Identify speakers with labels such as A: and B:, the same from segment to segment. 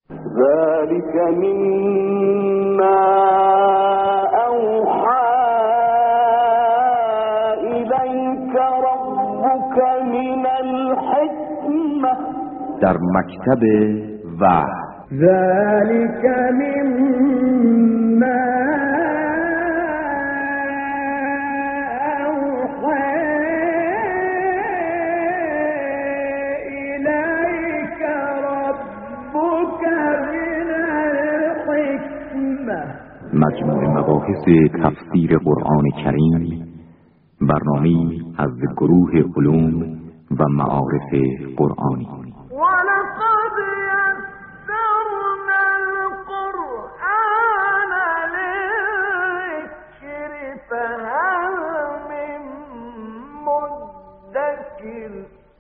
A: ذلك مما اوحى الیک ربک من الحکمه.
B: در مکتب وحی.
A: ذلك مما
B: مجموع مباحث تفسیر قرآن کریم، برنامه‌ای از گروه علوم و معارف قرآنی.
A: وَلَقَدْ يَسَّرْنَا الْقُرْآنَ لِلذِّكْرِ فَهَلْ مِن مُّدَّكِرٍ.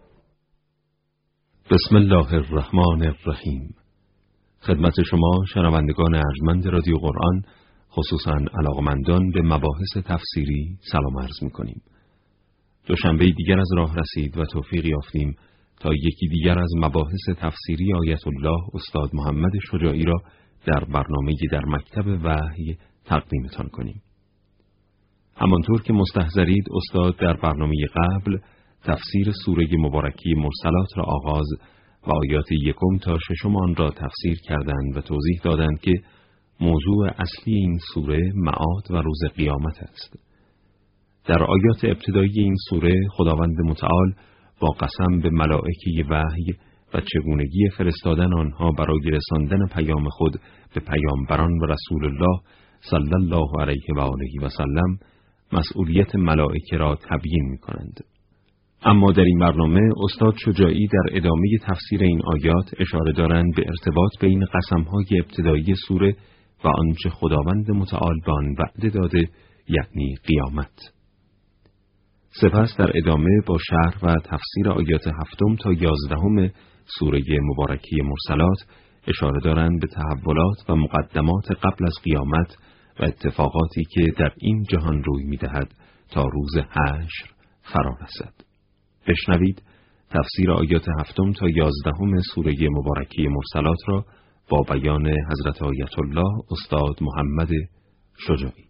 C: بسم الله الرحمن الرحیم. خدمت شما شنوندگان ارجمند رادیو قرآن، خصوصاً علاقمندان به مباحث تفسیری، سلام عرض می‌کنیم. دوشنبه دیگر از راه رسید و توفیق یافتیم تا یکی دیگر از مباحث تفسیری آیت الله استاد محمد شجاعی را در برنامه در مکتب وحی تقدیمتان کنیم. همانطور که مستحضرید، استاد در برنامه قبل تفسیر سوره مبارکی مرسلات را آغاز و آیات 1 تا 6 آن را تفسیر کردند و توضیح دادند که موضوع اصلی این سوره معاد و روز قیامت است. در آیات ابتدایی این سوره خداوند متعال با قسم به ملائکه وحی و چگونگی فرستادن آنها برای رساندن پیام خود به پیامبران و رسول الله صلی الله علیه و آله و سلم مسئولیت ملائکه را تبیین می‌کنند. اما در این برنامه استاد شجاعی در ادامه تفسیر این آیات اشاره دارند به ارتباط بین قسم‌های ابتدایی سوره و آنچه خداوند متعال به آن وعده داده، یعنی قیامت. سپس در ادامه با شرح و تفسیر آیات 7 تا 11 سوره مبارکی مرسلات اشاره دارند به تحولات و مقدمات قبل از قیامت و اتفاقاتی که در این جهان روی می‌دهد تا روز حشر فرا رسد. بشنوید تفسیر آیات 7 تا 11 سوره مبارکی مرسلات را با بیان حضرت آیت الله استاد محمد شجاعی.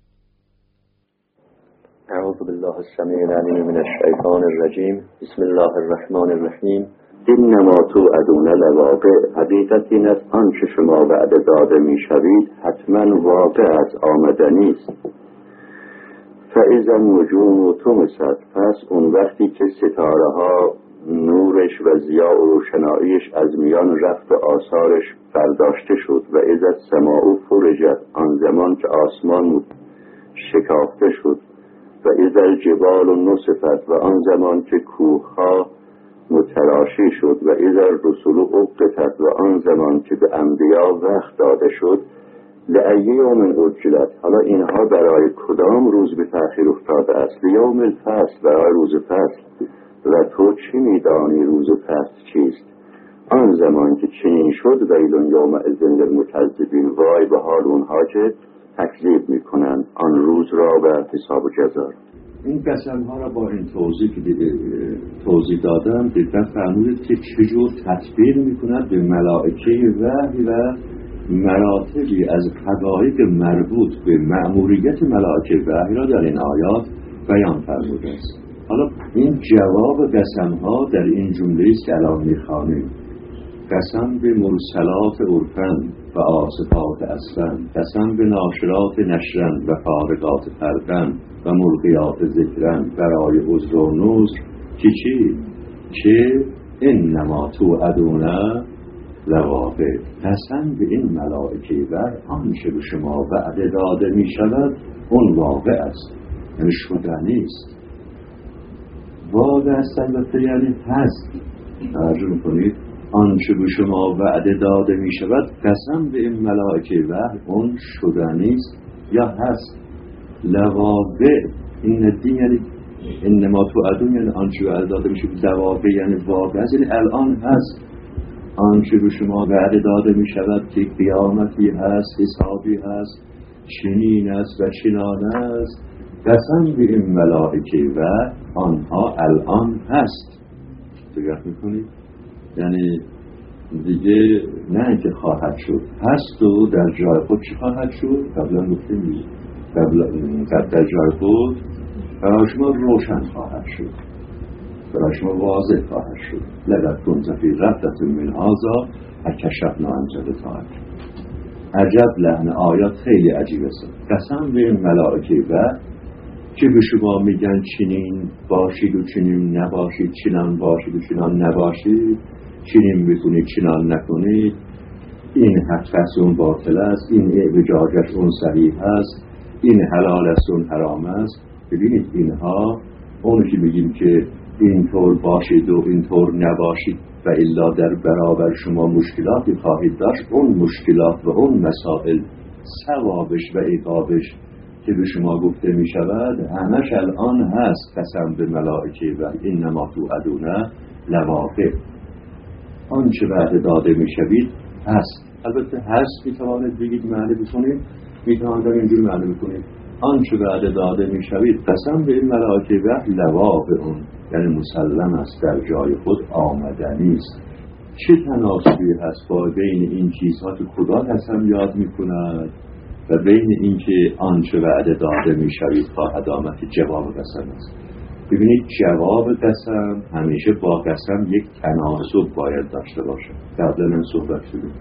D: اعوذ بالله السمیع العلیم من الشیطان الرجیم. بسم الله الرحمن الرحیم. انما توعدون لواقع. حقیقت این است آنچه شما وعده داده میشوید حتما واقع از آمدنی است. فاذا النجوم طمست. پس اون وقتی که ستاره ها نورش و ضیاء و روشناییش از میان رفت و آثارش برداشته شد و اذا السماء فرجت. آن زمان که آسمان شکافته شد و اذا الجبال نصفت. و آن زمان که کوهها متراشی شد و اذا الرسل اقتت. و آن زمان که به انبیا وحی داده شد. لأی یوم اجلت. حالا اینها برای کدام روز به تأخیر افتاده است؟ لیوم الفصل. برای روز فصل. و تو چی میدانی روز فصل چیست؟ آن زمان که چنین شد ویل یومئذ للمکذبین. وای به حال اونها که تکذیب میکنند آن روز را و حساب و جزا.
E: این قسم ها را با این توضیح دادم دقت فرمودید که چجور تطبیق میکند به ملائکه وحی و مراتبی از حقایق مربوط به مأموریت ملائکه وحی را در این آیات بیان فرموده است. حالا این جواب قسم ها در این جمله است که الان میخوانیم. قسم به مرسلات عرفن و آصفات اصلا، قسم به ناشرات نشرن و فارقات فرقن و ملقیات ذکرن برای عذر و نذر که چی؟ که انما توعدون لواقع. قسم به این ملائکه و آنچه به شما وعده داده می شود اون واقع است، یعنی شدنی است. واقع است البته یعنی هست. توجه می‌کنید؟ آنچه به شما وعده داده می شود قسم به این ملائکه و اون شدنی است یا هست. لواقع این الدین یعنی انما توعدون یعنی آنچه وعده داده می شود. لواقع یعنی واقع است، یعنی الان هست. آنچه به شما وعده داده می شود که قیامتی هست، حسابی هست، چنین است و چنان است. قسم به این ملائکه و آنها الان هست. دقت میکنید؟ یعنی دیگه نه اینکه خواهد شد، هست و در جای خود چی خواهد شد؟ قبلا گفتیم در جای خود برای شما روشن خواهد شد، برای شما واضح خواهد شد. لقد كنت في غفلة من هذا فكشفنا عنك غطاءك. عجب لحن آیات خیلی عجیب است. قسم به ملائکه و که به شما میگن چنین باشید و چنین نباشید، چنان باشید و چنان نباشید، چنین بکنید چنان نکنید، این حق است اون باطل است، این اعوجاجش اون صحیح است، این حلال است اون حرام است. ببینید اینها اونو که بگیم که اینطور باشید و اینطور نباشید و الا در برابر شما مشکلاتی خواهید داشت، اون مشکلات و اون مسائل ثوابش و عقابش که به شما گفته می شود همش الان هست. قسم به ملائکه و انما توعدون لواقع، آنچه وعده داده می شوید هست. البته هست می توانید بگید معنی بکنید، می توانید اینجور معنی بکنید آنچه وعده داده می شوید قسم به این ملائکه و لواقع، اون یعنی مسلم است، در جای خود آمدنی است. چه تناسبی هست با بین این چیزها که خدا قسم یاد می کند و بین این که آنچه وعده داده می شوید خواهد آمد که جواب قسم است. ببینید جواب قسم همیشه با قسم یک تناسب باید داشته باشه. قبلا من صحبت شدیم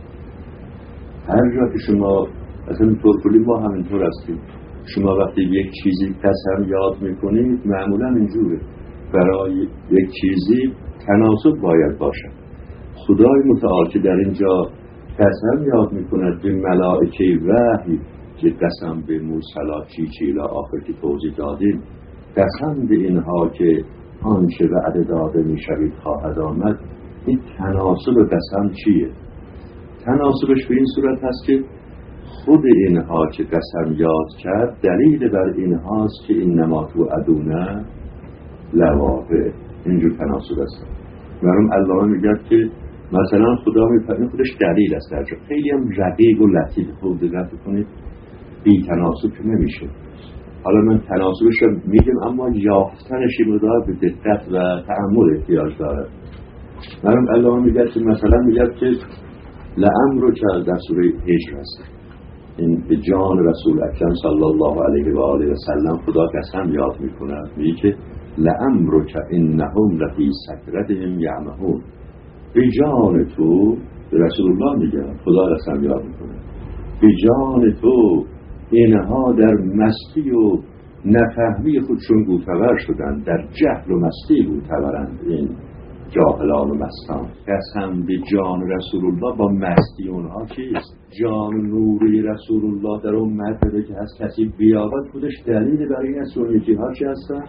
E: هر جا که شما اصلا طور ما همینطور هستیم، شما وقتی یک چیزی قسم یاد میکنید معمولا اینجوره، برای یک چیزی تناسب باید باشه. خدای متعال که در اینجا قسم یاد میکند به ملائکه وحی که قسم به موسی چی آخر که توضیح دادیم، قسم به اینها که آنچه وعده داده میشوید خواهد آمد، این تناسب قسم چیه؟ تناسبش به این صورت هست که خود اینها که قسم یاد کرد دلیل بر اینهاست که انما توعدون لواقع. اینجور تناسب است. مرحوم علامه میگه که مثلا خدا میفرماید خودش دلیل است در جا، خیلی هم رقیق و لطیف. خوب دقت کنید بی تناسب که نمیشه. حالا من تناسبش رو میگم اما یافتنش مدار به دقت و تأمل احتیاج داره. مرحوم علامه میگه که مثلا میگه که لعمرک در سوره هجر است، این به جان رسول اکرم صلی الله علیه و آله و سلم خدا قسم یاد میکنه، میگه که لعمرک انهم لفی سکرتهم یعمهون. به جان تو، به رسول الله میگه خدا قسم یاد میکنه، به جان تو اینها در مستی و نفهمی خودشون گوتور شدن، در جهل و مستی گوتورند این جاهلان و مستان. قسم به جان رسول الله با مستی اونها چیست؟ جان نوری رسول الله در اون مرتبه که هست کسی بیابد خودش دلیل برای این است. اون یکی ها چی هستن؟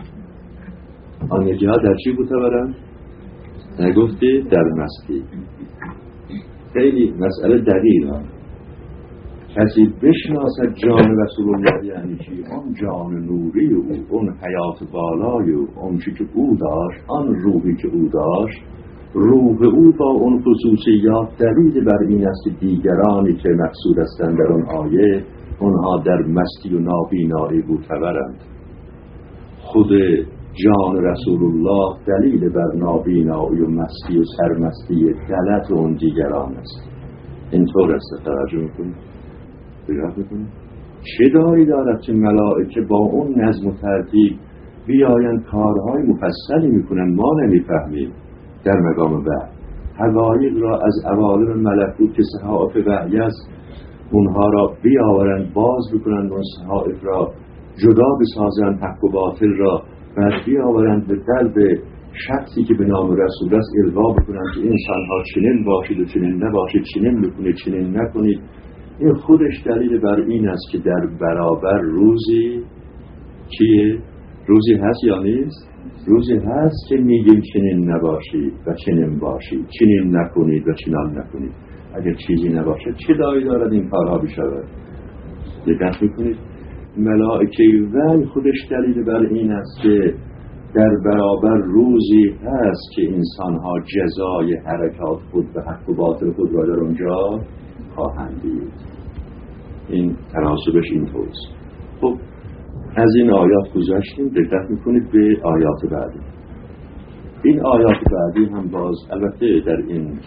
E: آن یکی ها در چی گوتورند؟ نگفتی در مستی. خیلی مسئله دقیقه. کسی بشناسد جان رسول الله یعنی چی؟ اون جان نوری او، اون حیات بالای او، اون چی که او داشت، آن روحی که او داشت، روح او با اون خصوصیات دلیل بر این است که دیگرانی که مقصود هستند در اون آیه اونها در مستی و نابینایی گوتورند. خود جان رسول الله دلیل بر نابینایی و مستی و سرمستی غلط اون دیگران است. اینطور است. توجه میکنید؟ چه داری دارد که ملائکه با اون نظم و ترتیب بیاین کارهای مفصلی میکنن ما نمیفهمیم در مقام وحی، حقایق را از عوالم ملکوت که صحائف وحی است اونها را بیاورند، باز بکنند اون صحائف را، جدا بسازند حق و باطل را، بعد بیاورند به قلب شخصی که به نام رسول است القا بکنند که انسان ها چنین باشید و چنین نباشید، چنین بکنید چنین نکنید. این خودش دلیل بر این است که در برابر روزی چیه؟ روزی هست یا نیست؟ روزی هست که میگیم چنین نباشید و چنین باشید، چنین نکنید و چنان نکنید. اگر چیزی نباشد چه دایی دارد این کارها بشود؟ دقت میکنید؟ ملائکه وحی خودش دلیل بر این است که در برابر روزی هست که انسانها جزای حرکات خود و حق و باطل خود را در اونجا خواهند دید. این تناسبش این طورست. خب از این آیات گذشتیم، دقت میکنید به آیات بعدی. این آیات بعدی هم باز البته در این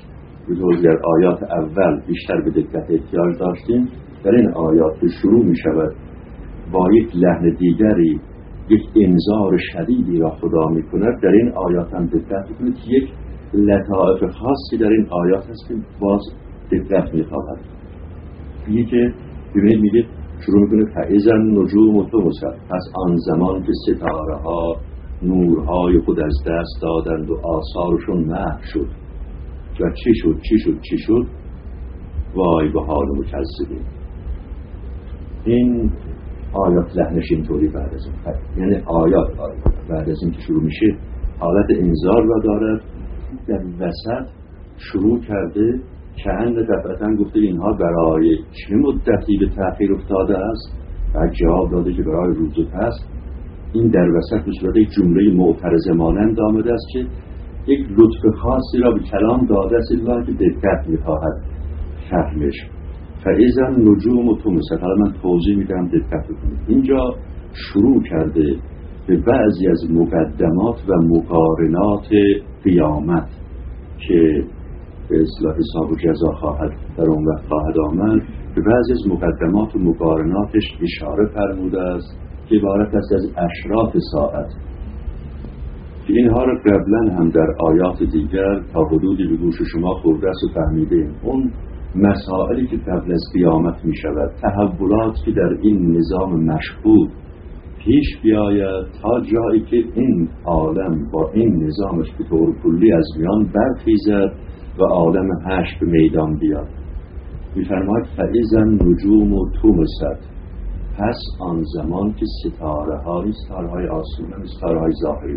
E: بطور در آیات اول بیشتر به دقت احتیاج داشتیم، در این آیات که شروع می شود با یک لحن دیگری یک انذار شدیدی را خدا می کند، در این آیات هم دقت کنید که یک لطائف خاصی در این آیات هست که باز دقت می خواهد. میگه که ببینید، میگه شروع میکنه فاذا النجوم طمست، پس آن زمان که ستاره ها نورهای خود از دست دادند و آثارشون محو شد. و چی شد وای به حال مکذبین. این آیات لحنش اینطوری بعد از این، یعنی آیات بعد از این که شروع میشه حالت انذار را دارد، در وسط شروع کرده کهن دفعتاً گفته اینها برای چه مدتی به تأخیر افتاده است، و جواب داده که برای روز و پس. این در وسط به صورت یک جمله معترضه مانند آمده است که یک لطف خاصی را به کلام داده است الله که دقت می‌خواهد فهمش. فاذا النجوم طمست، حالا من توضیح میدم دقت کنید. اینجا شروع کرده به بعضی از مقدمات و مقارنات قیامت که به اصلاح حساب و جزا خواهد در اون وقت خواهد آمد، به بعضی از مقدمات و مقارناتش اشاره فرموده است که عبارت است از اشراط ساعت، که اینها را قبلا هم در آیات دیگر تا حدودی به گوش شما خورده است و فهمیده. اون مسائلی که قبل از قیامت می شود، تحولات که در این نظام مشهود پیش بیاید تا جایی که این عالم با این نظامش به طور کلی از میان برخیزد و عالم حشر به میدان بیاد. می‌فرماید فاذا النجوم طمست، پس آن زمان که ستاره‌های آسمان، ستاره‌های ظاهری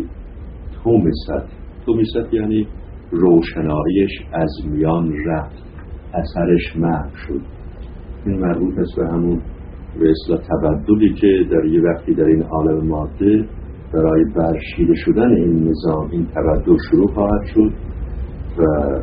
E: طمست یعنی روشناییش از میان رفت، اثرش محو شد. این مربوط است به همون به اصطلاح تبدلی که در یه وقتی در این عالم ماده برای برشیده شدن این نظام، این تبدل شروع خواهد شد و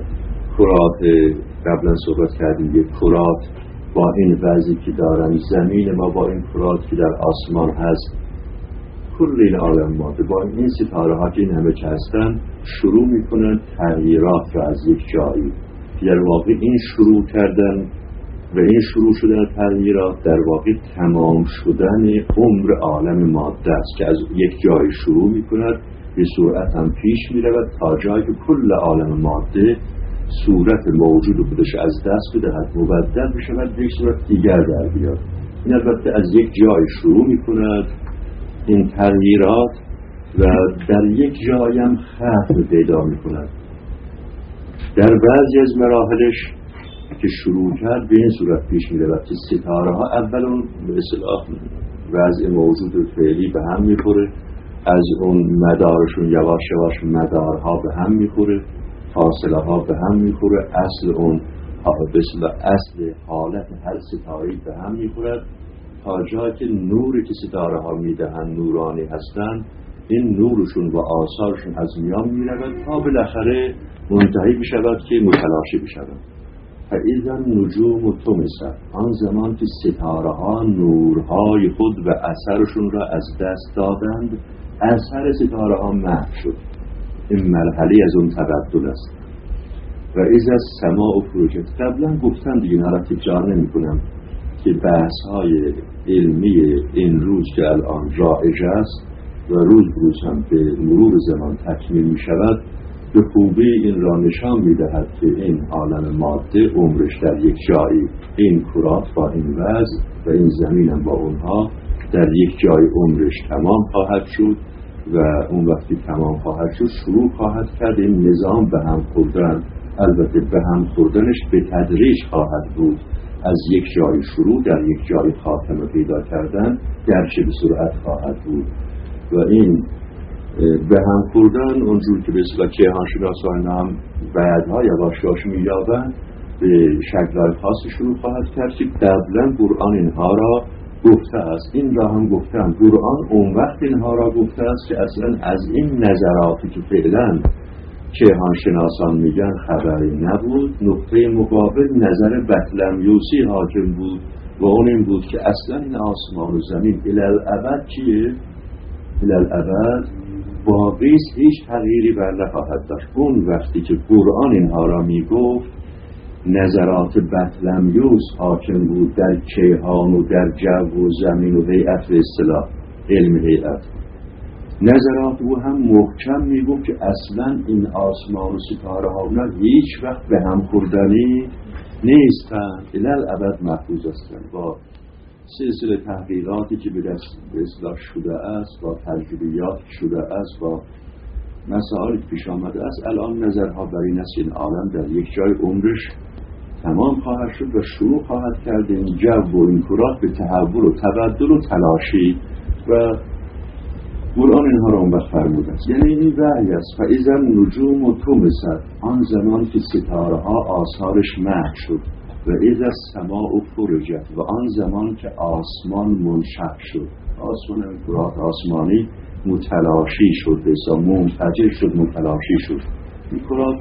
E: کرات قبلا صحبت کردیم، یک کرات با این وضعی که دارن زمین ما با این کرات که در آسمان هست، کل این عالم ماده با این ستاره ها که این همه که هستن شروع میکنن تغییرات را از یک جایی، در واقع این شروع کردن و این شروع شدن تغییرات در واقع تمام شدن عمر عالم ماده است که از یک جای شروع میکند به سرعت هم پیش میرود تا جایی که کل عالم ماده صورت موجود خودش از دست بدهد، مبدل بشود به یک صورت دیگر در بیاد. این البته از یک جای شروع میکند این تغییرات و در یک جای هم ختم پیدا میکند. در بعضی از مراحلش که شروع کرد به این صورت پیش میرود که ستاره ها اول اون به اصطلاح وضع موجود فعلی به هم میخوره، از اون مدارشون یواش یواش مدارها به هم میخوره، فاصله ها به هم میخوره، اصل اون به اصطلاح اصل حالت هر ستاره‌ای به هم میخورد تا جایی که نوری که ستاره ها میدهن نورانی هستند، این نورشون و آثارشون از میان میرود تا بالاخره منتهی بشود که متلاشی بشود. فاذا النجوم طمست، آن زمان که ستاره ها نورهای خود و اثرشون را از دست دادند، اثر ستاره ها محو شد. این مرحله از اون تبدل است. و اذا السماء فرجت، قبلا گفتم دیگه اینا را تکرار نمی کنم که بحث های علمی این روز که الان رایج است و روز روز هم به مرور زمان تکمیل می شود به خوبی این را نشان می دهد که این عالم ماده عمرش در یک جایی، این کرات با این وضع و این زمین هم با اونها در یک جای عمرش تمام خواهد شد و اون وقتی تمام خواهد شد شروع خواهد کرد این نظام به هم خوردن. البته به هم خوردنش به تدریج خواهد بود، از یک جای شروع در یک جای خاتمه پیدا کردن گرچه به سرعت خواهد بود و این به هم خوردن اونجور که به اصطلاح کیهانشناسان هم بعدها یواش‌یواش می‌یابند به شکل‌های خاصی شروع خواهد کرد که قبلا قرآن اینها را گفته است. این را هم گفتم قرآن اون وقت اینها را گفته است که اصلا از این نظراتی که فعلا کیهانشناسان میگن خبری نبود. نقطه مقابل نظر بطلمیوسی حاکم بود و اون این بود که اصلا این آسمان و زمین الالعبد چیه؟ الالعبد باقیست، هیچ تغییری بر نخواهد داشت. اون وقتی که قرآن اینها را میگفت نظرات بطلمیوس حاکم بود در کیهان و در جو و زمین و هیئت و اصطلاح علم هیئت. نظرات او هم محکم میگفت که اصلا این آسمان و ستاره ها هیچ وقت به هم خوردنی نیستند، الالابد محفوظ هستند. با سلسله تحقیقاتی که به دست اصلاح شده است، با تجربیات شده است، با مسائلی پیش آمده است، الان نظرها بر این است این عالم در یک جای عمرش تمام خواهد شد و شروع خواهد کرد این جو و این کرات به تحول و تبدل و تلاشی و قرآن اینها را اون وقت فرموده است. یعنی این وحی است. فاذا النجوم طمست، آن زمان که ستاره ها آثارش محو شد، و اذا السماء فرجت، و آن زمان که آسمان منشق شد. آسمان این کرات آسمانی متلاشی شد، بسا منفجر شد، متلاشی شد. این کرات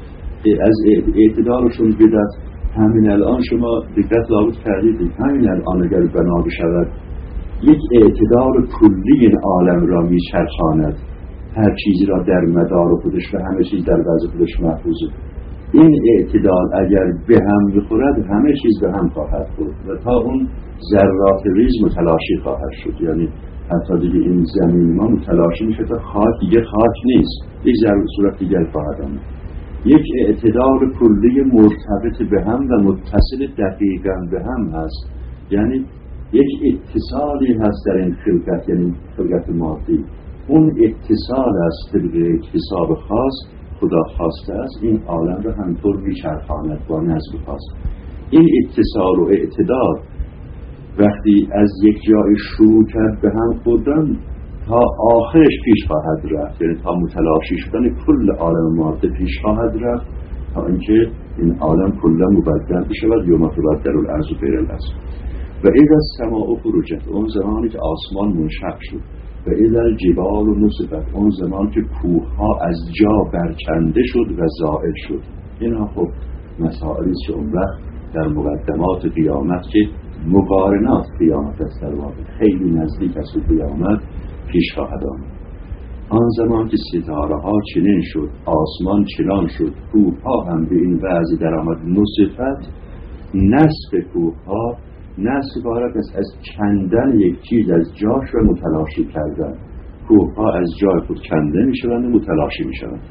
E: از اعتدالشون بدست. همین الان شما دقت لابد کردید، همین الان اگر بنا بشود یک اعتدال کلی این عالم را میچرخاند، هر چیزی را در مدار خودش و همه چیز در وضع خودش محفوظه. این اعتدال اگر به هم بخورد همه چیز به هم خواهد خورد و تا اون ذرات ریز متلاشی خواهد شد. یعنی حتی دیگه این زمین ما متلاشی میشه تا خاک دیگه خاک نیست، یک ذره صورت دیگر خواهد آمد. یک اعتدال کلی مرتبط به هم و متصل دقیقاً به هم هست. یعنی یک اتصالی هست در این خلقت، یعنی خلقت مادی. اون اتصال است طبق حساب خاص خدا خواسته است، این عالم را همطور میچرخاند با نظم خاص. این اتصال و اعتدال وقتی از یک جای شروع کرد به هم خوردن تا آخرش پیش خواهد رفت، یعنی تا متلاشی شدن کل عالم ماده پیش خواهد رفت، تا اینکه این عالم کلا مبدل بشود. یوم تبدل الارض غیر الارض. و اذا السماء فرجت، اون زمانی که آسمان منشق شد. و اذا الجبال نصفت، اون زمان که کوهها از جا برکنده شد و زائل شد. اینها خب مسائلی است که اون وقت در مقدمات قیامت که مقارنات قیامت است در واقع خیلی نزدیک است به قیامت پیش خواهد آمد. آن زمان که ستاره ها چنین شد، آسمان چنان شد، کوه ها هم به این وضع در آمد. نصفت، نصف کوه ها، نصف عبارت است از کندن یک چیز از جاش و متلاشی کردن. کوه ها از جای خود کنده می شوند و متلاشی می شوند.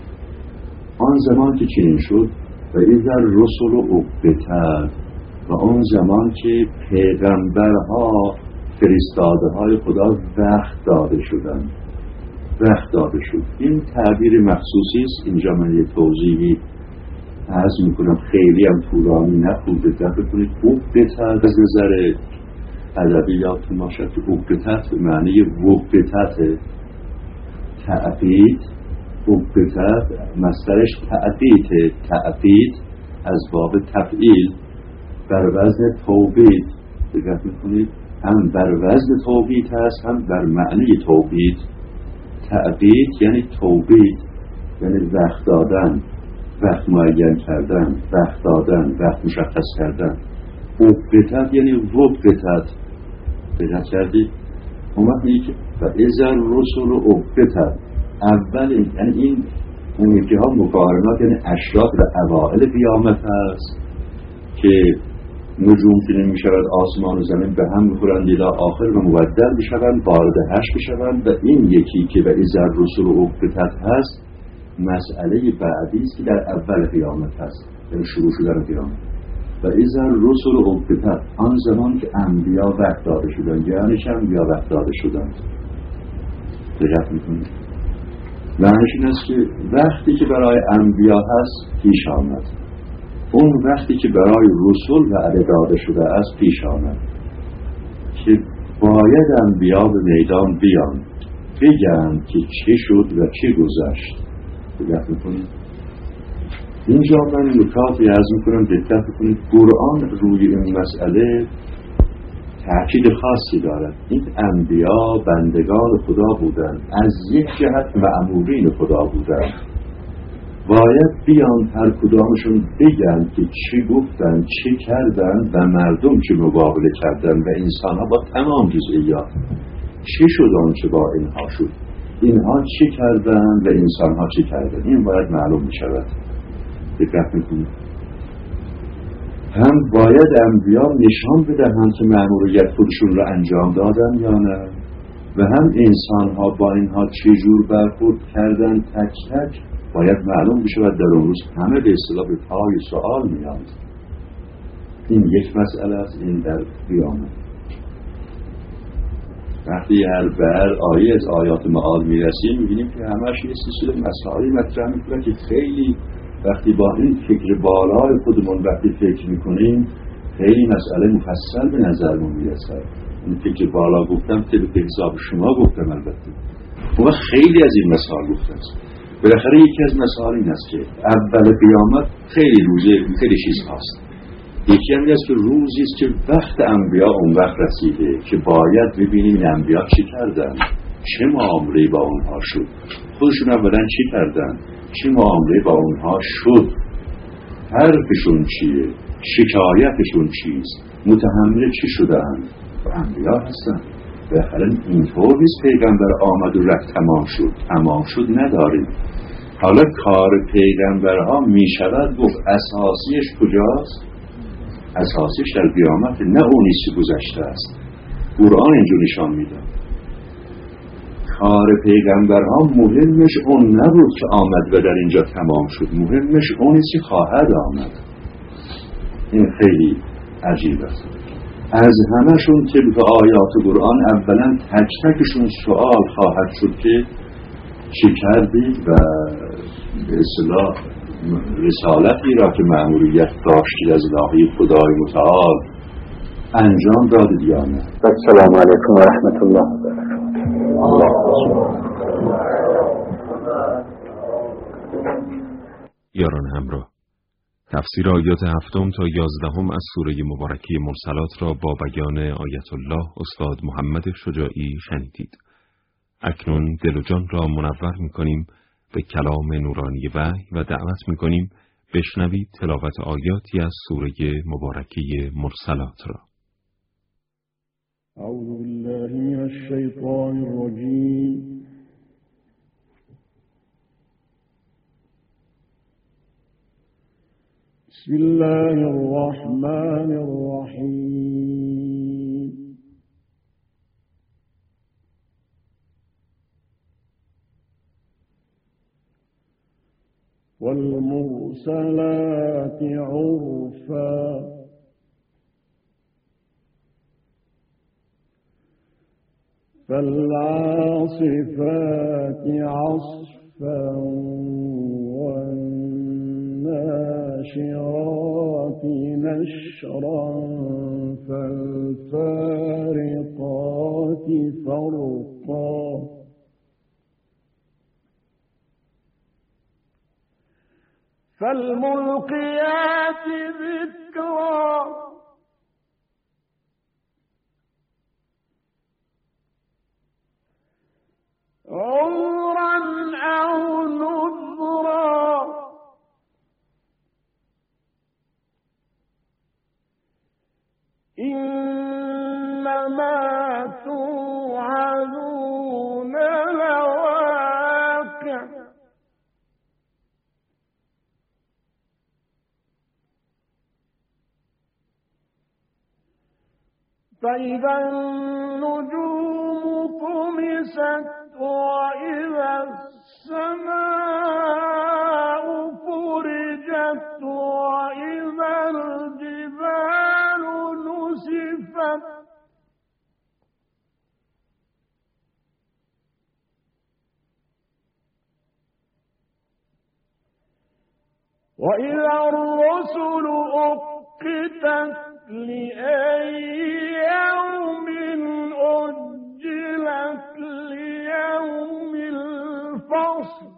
E: آن زمان که چنین شد، و اذا الرسل اقبتت، و آن زمان که پیغمبرها فرستاده های خدا وقت داده شدند. وقت داده شد. این تعبیر مخصوصی است. اینجا من یه توضیحی عرض میکنم، خیلی هم طولانی نخود دقت بکنید. اقبتت از نظر ادبی یادتون باشد که اقبتت به معنی وقبتت، تعقید. اقبتت مصدرش تعقید، تعقید از باب تفعیل بر وزن توقید. دقت میکنید، هم بر وزن توقید هست هم بر معنی توقید. تعقید یعنی توقید، یعنی وقت دادن، وقت معین کردن، وقت دادن، وقت مشخص کردن. وقتت یعنی وقتت. دقت کردید؟ اون وقت میگه و اذا الرسل وقتت، اول یعنی این اون یکی ها مقارنات، یعنی اشراط و اوائل قیامت هست که نجوم چنین می شود، آسمان و زمین به هم می‌خورند الی آخر و مبدل می‌شوند، وارد حشر می‌شوند. و این یکی که به اذا الرسل اقبتت هست مسئله بعدی است که در اول قیامت هست، یعنی شروع شدن قیامت. و اذا الرسل اقبتت، آن زمان که انبیا وقت داده شدند، یعنی که انبیا وقت داده شدند. دقت می‌کنید؟ معنیش این است که وقتی که برای انبیا هست پیش آمد، اون وقتی که برای رسول وعده داده شده است پیش آمد که باید انبیا به میدان بیان بگن که چه شد و چه گذشت. دقت میکنید؟ اینجا من نکاتی عرض میکنم، دقت بکنید. قرآن روی این مسئله تأکید خاصی دارد. این انبیا بندگان خدا بودند، از یک جهت مأمورین خدا بودند. باید بیان هر کدامشون بگن که چی گفتن، چی کردن و مردم چی مقابله کردن و انسان ها با تمام جزئیات. چی شد آنچه با اینها شد، اینها چی کردن و انسان ها چی کردن، این باید معلوم می شود. دقت میکنید؟ هم باید انبیا نشان بدهند که مأموریت خودشون رو انجام دادن یا نه، و هم انسان ها با اینها چجور برخورد کردن تک تک باید معلوم بشه و در اون روز همه به اصطلاح به پای سؤال میاد. این یک مسئله است. این در قیامت وقتی هر آیه از آیات معاد میرسیم میبینیم که همش یه سلسله مسائلی مطرح میکنه که خیلی وقتی با این فکر بالای خودمون وقتی فکر میکنیم خیلی مسئله مفصل به نظرمون میرسه. این فکر بالا گفتم طبق حساب شما گفتم، البته و خیلی از این مسائل گفته است. بالاخره یکی از مسائل این است که اول قیامت خیلی روزه خیلی چیز هست. یکی هم است که روزی است که وقت انبیا اون وقت رسیده که باید ببینیم این انبیا چی کردن، چه معامله با اونها شد، خودشون اولا چی کردن، چه معامله با اونها شد، حرفشون چیه، شکایتشون چیست، متحمل چی شدن. انبیا هستن. بالاخره اینطور نیست پیغمبر آمد و رفت تمام شد نداریم. حالا کار پیغمبرها میشود گفت اساسیش کجاست؟ اساسیش در قیامت، نه اونیست که گذشته است. قرآن اینجا نشان میده کار پیغمبرها مهمش اون نبود که آمد و در اینجا تمام شد، مهمش اونیست که خواهد آمد. این خیلی عجیب است. از همشون طبق آیات قرآن اولا تک تکشون سوال خواهد شد که چی کردید و به اصطلاح رسالتی را که مأموریت داشتید از الهی خدای متعال انجام دادید یا نه.
D: السلام علیکم و رحمت الله و برکاته.
C: یاران همراه، تفسیر آیات 7 تا 11 از سوره مبارکه مرسلات را با بیان آیت الله استاد محمد شجاعی شنیدید. اکنون دل و جان را منور می‌کنیم به کلام نورانی وحی و دعوت می‌کنیم بشنوید تلاوت آیاتی از سوره مبارکه مرسلات را.
A: اعوذ بالله من الشیطان الرجیم. بسم الله الرحمن الرحیم. والمرسلات عرفا فالعاصفات عصفا والناشرات نشرا فالفارقات فرقا فالملقيات ذكرا عذرا أو نذرا إنما توعدون لواقع فإذا النجوم طمست وإذا السماء فرجت وإذا الجبال نسفت وإذا الرسل أقتت لأي يوم أجلت ليوم الفصل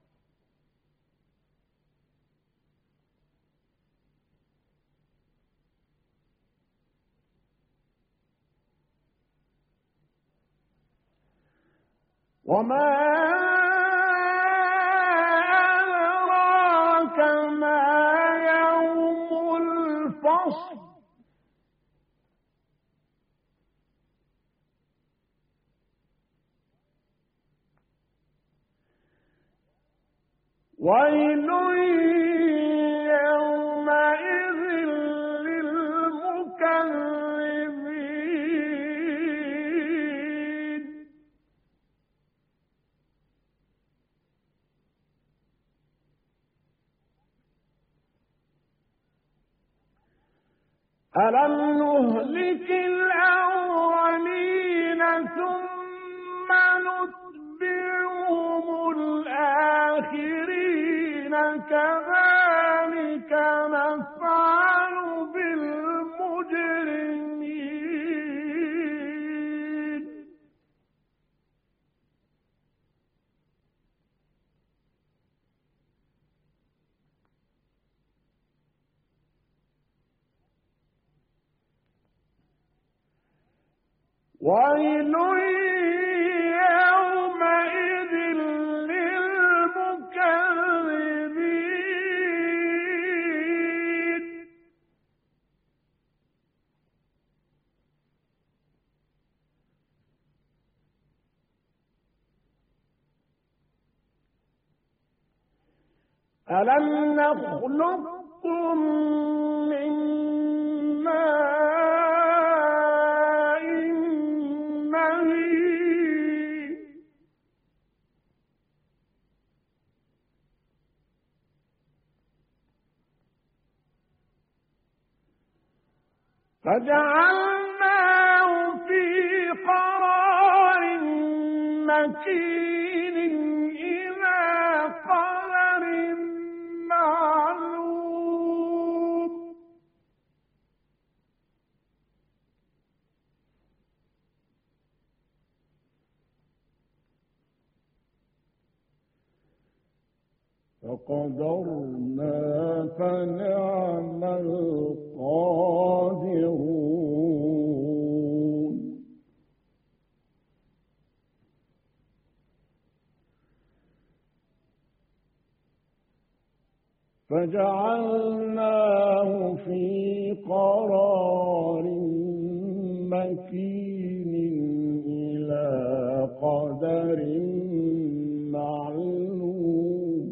A: وما أدراك ما يوم الفصل ويل يومئذ ألم نهلك الأولين ثم نتبعهم الآخرين كذلك نفعل بالمجرمين ويل يومئذ للمكذبين ألم نخلقكم من ماء مهين فجعلناه في قرار مكين إلى قدر معلوم فقدرنا فنعم القادرون فجعلناه في قرار مكين إلى قدر معلوم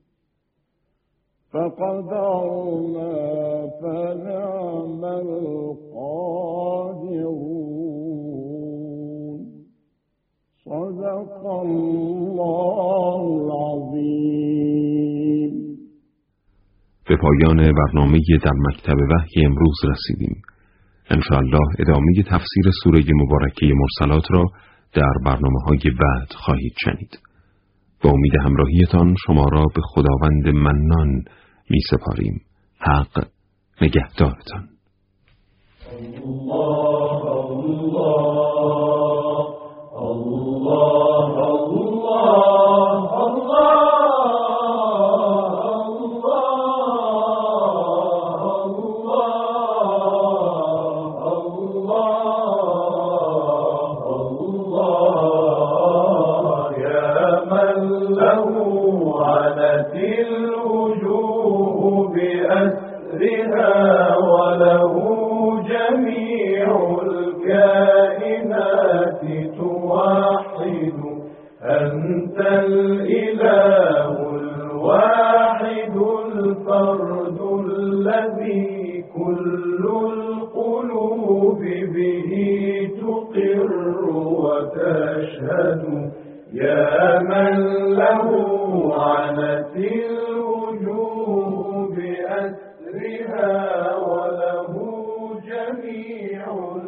A: فقدرنا فنعم القادرون صدق الله العظيم.
C: به پایان برنامه در مکتب وحی امروز رسیدیم. انشاءالله ادامه تفسیر سوره مبارکه مرسلات را در برنامه‌های بعد خواهید شنید. با امید همراهیتان شما را به خداوند منان می سپاریم. حق نگهدارتان.
A: وله جميع الكائنات توحد أنت الإله الواحد الفرد الذي كل القلوب به تقر وتشهد يا من له عنت الوجوه بأسرها وله جميع